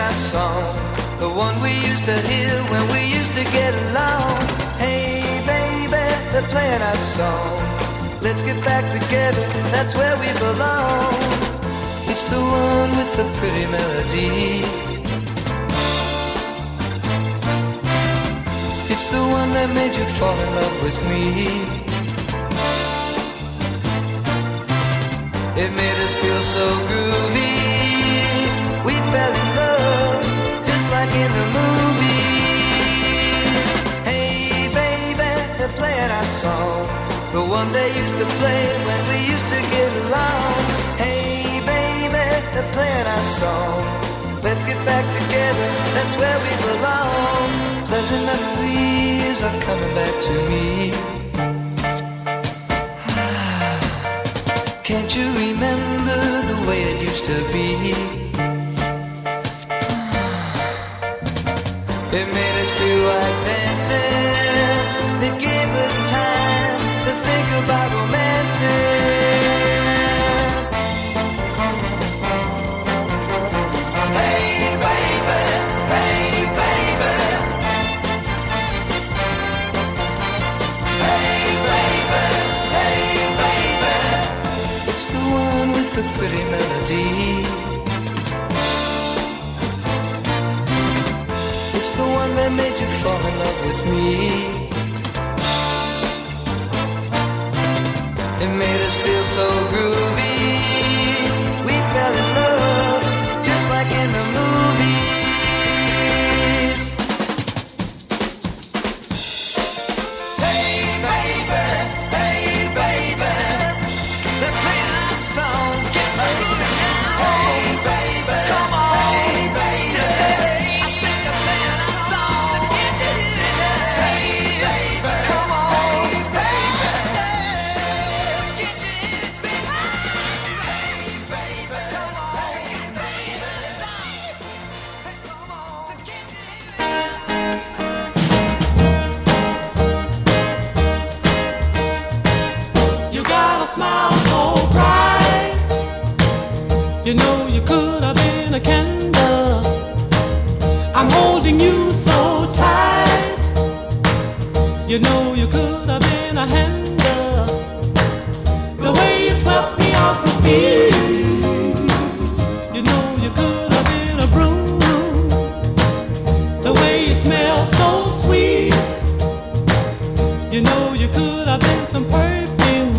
our song, the one we used to hear when we used to get along. Hey baby, they're playing our song. Let's get back together, that's where we belong. It's the one with the pretty melody. It's the one that made you fall in love with me. It made us feel so groovy. We fell in love, just like in the movies. Hey baby, they're playing our song, the one they used to play when we used to get along. Hey baby, they're playing our song. Let's get back together, that's where we belong. Pleasant memories are coming back to me. Can't you remember the way it used to be? It made us feel like dancing. It gave us time to think about romancing. Hey baby, hey baby. Hey baby, hey baby. It's the one with the pretty melody. It's the one that made you fall in love with me. It made us feel so groovy. We fell in love, just like in the movies. Hey baby, hey baby. They're playing our song, get moving now. Hey baby, come on. Hey baby, I think they're playing our song to get you here. Hey baby, come on. Hey baby, get you in, baby. Hey baby, come on. Hey baby, come on to get you here. You got a smile so bright. You know you could have been a candle. I'm holding you so tight. You know you could have been a handle. The way you swept me off my feet. You know you could have been a broom. The way you smell so sweet. You know you could have been some perfume.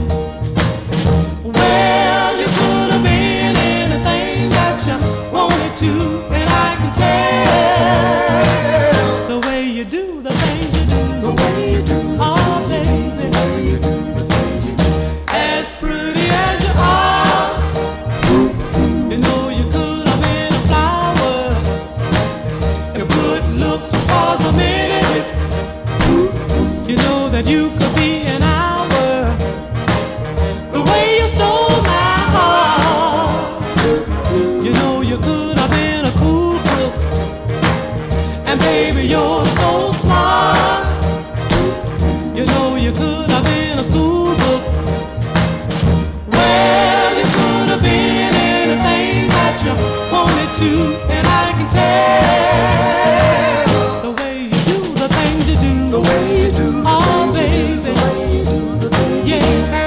Well, you could have been anything that you wanted to, and I can tell the way you do the things you do. The way you do the oh, things baby. You do. The way you do the things you do. As pretty as you are, you know you could have been a flower. If good looks was a minute, you know that you could be an hour. The way you stole my heart, you know you could have been a cool book. And baby, you're so smart. You know you could have been a school book. Well, you could have been anything that you wanted to, and I can tell the way you do the things you do. The way you do the oh, things baby. You do. The way you do the things yeah. You do.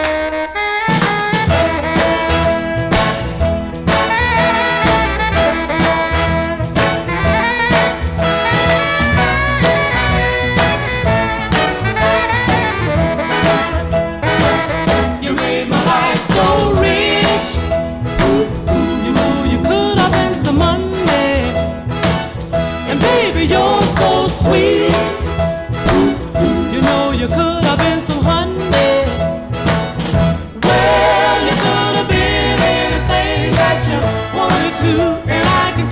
You made my life so rich. You know you could have been some Monday. And baby, you're so sweet. You know you could have been some honey. Well, you could have been anything that you wanted to, and I can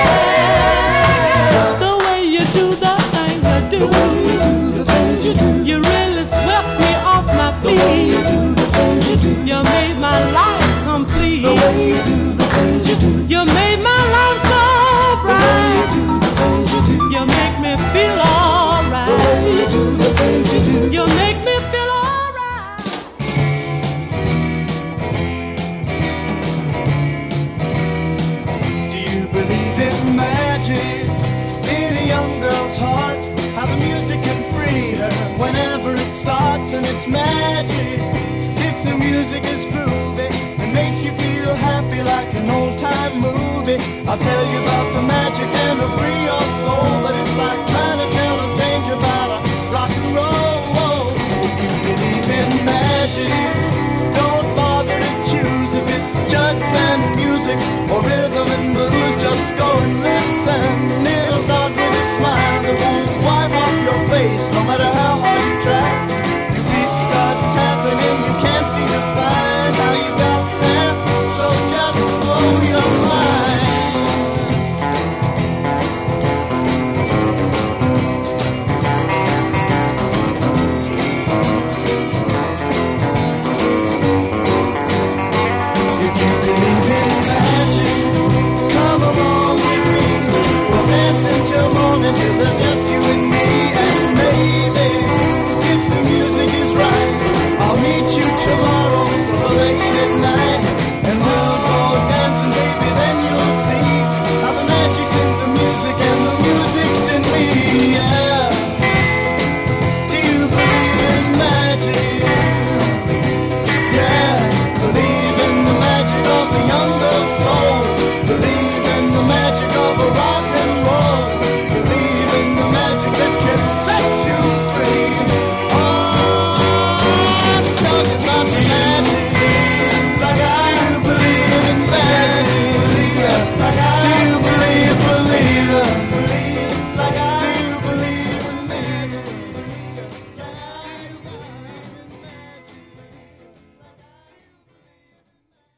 tell the way you do the thing you do. The way you do the things you do. You really swept me off my feet. The way you do the things you do. You made my life complete. The way you do the things you do. You made my life so bright. The way you do the things you do. You make me feel alright. The way you do the things you do. You make me feel alright. Do you believe in magic? magic if the music is